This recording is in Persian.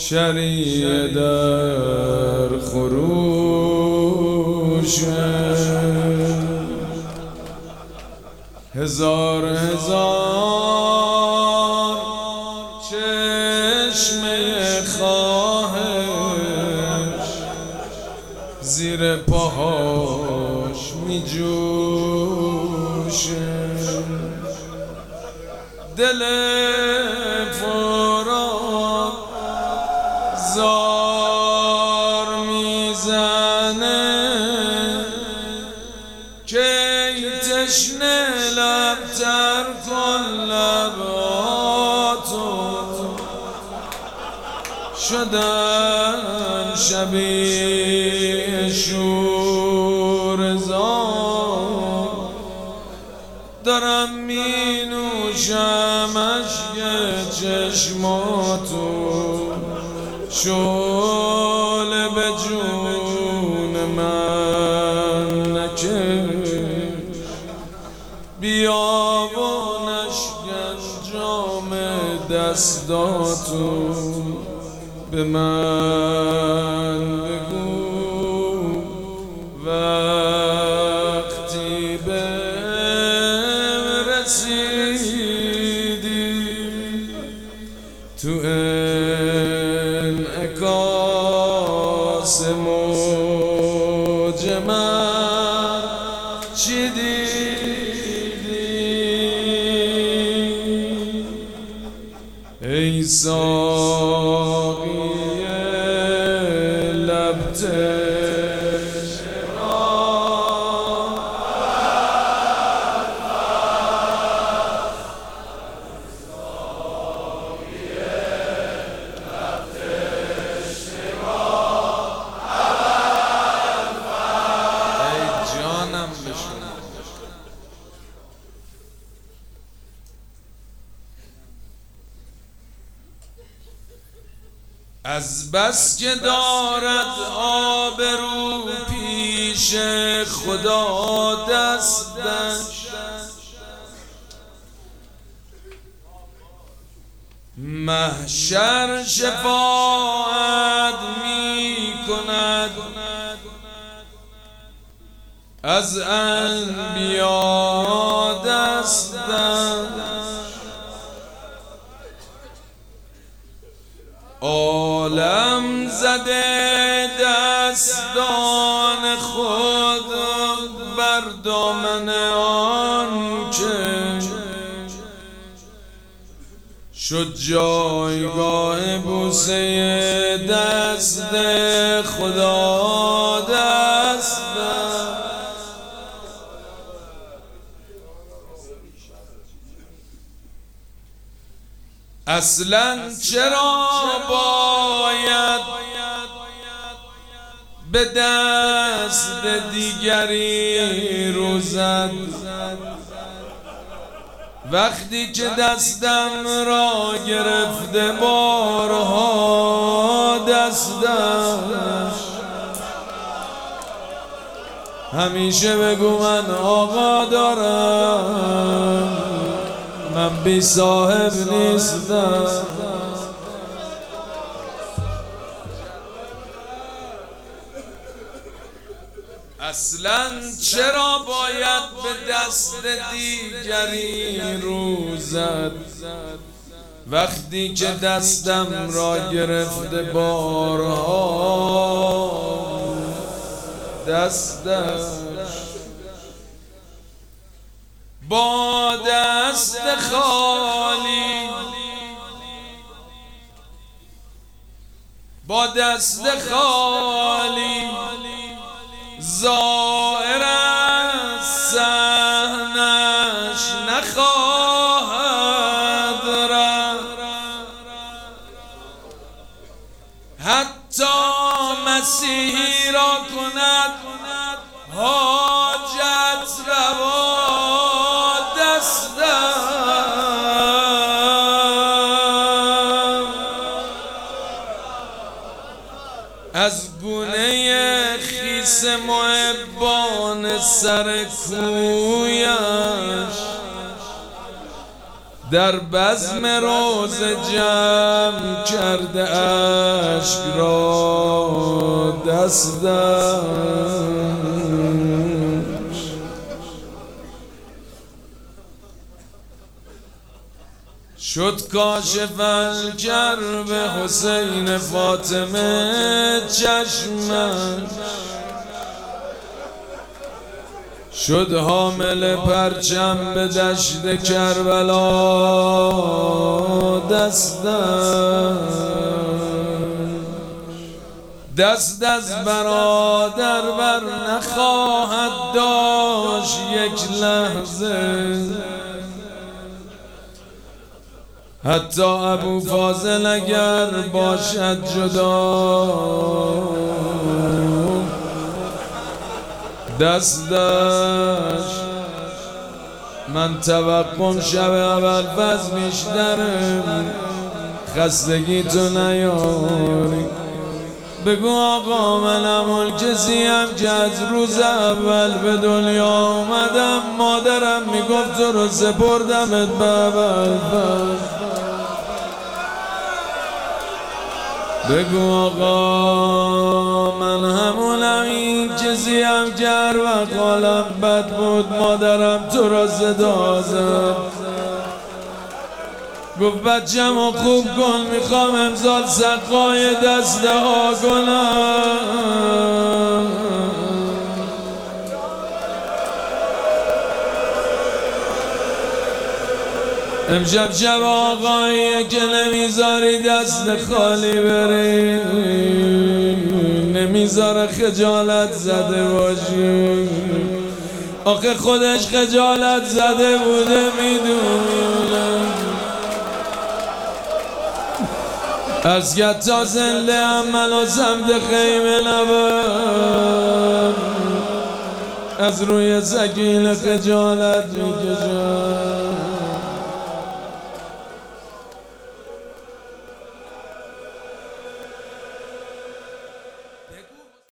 شریعه در خروش، هزار هزار چشمه خواهش زیر پاهاش می جوشه، دل فرا زار میزنه که تشنه لب تر کن لباتو، شدن شبیه شورزار، دارم می نوشم اشک چشماتو، شعله به جون من نکش، بیا و نشکن جام دستاتو، به من بگو وقتی بهم رسیدی تو انعکاس موج من چی دیدی؟ ای ساقی لب از بس که دارد آبرو پیش خدا دستش، محشر شفاعت می کند از انبیا دستش، عالم زده دستان خود بر دامن آن که شد جایگاه بوسه دست خدا دست. اصلاً چرا باید به دست دیگری رو زد وقتی که دستم را گرفته بارها دستش؟ همیشه بگو من آقا دارم، من بی صاحب نیستم. اصلاً چرا باید به دست دیگری رو زد وقتی که دستم را گرفته بارها دستش؟ با دست خالی، با دست خالی ظاهر از صحنش نخواهد رفت، حتی مسیحی را کند حاجت روا از گونه خیس محبان سر کویش در بزم روز جمع کرده اشک را دستش، شد کاشف الکرب حسین فاطمه چشمش، شد حامل پرچم به دشت کربلا دست از برادر بر نخواهد داشت یک لحظه، حتی ابو فاضل اگر باشد جدا دستش. من توقم شب اول فز بیشتره، خستگی تو نیاری، بگو آقا منم اون کسیم که از روز اول به دنیا اومدم مادرم میگفت تو رو سپردمت به ابوالفضل. بگو آقا من همونم این کسیم که هر وقت حالم بد بود مادرم تو را صدا زد، گفت بچم و خوب کن میخوام امسال سقای دسته ها کنم. امشب شب آقاییه که نمیذاری دست خالی بری، نمیذاره خجالت زده باشی، آخه خودش خجالت زده بوده میدونه. از گت تا زنده هم منو سمت خیمه نبر، از روی سکینه خجالت میکشم.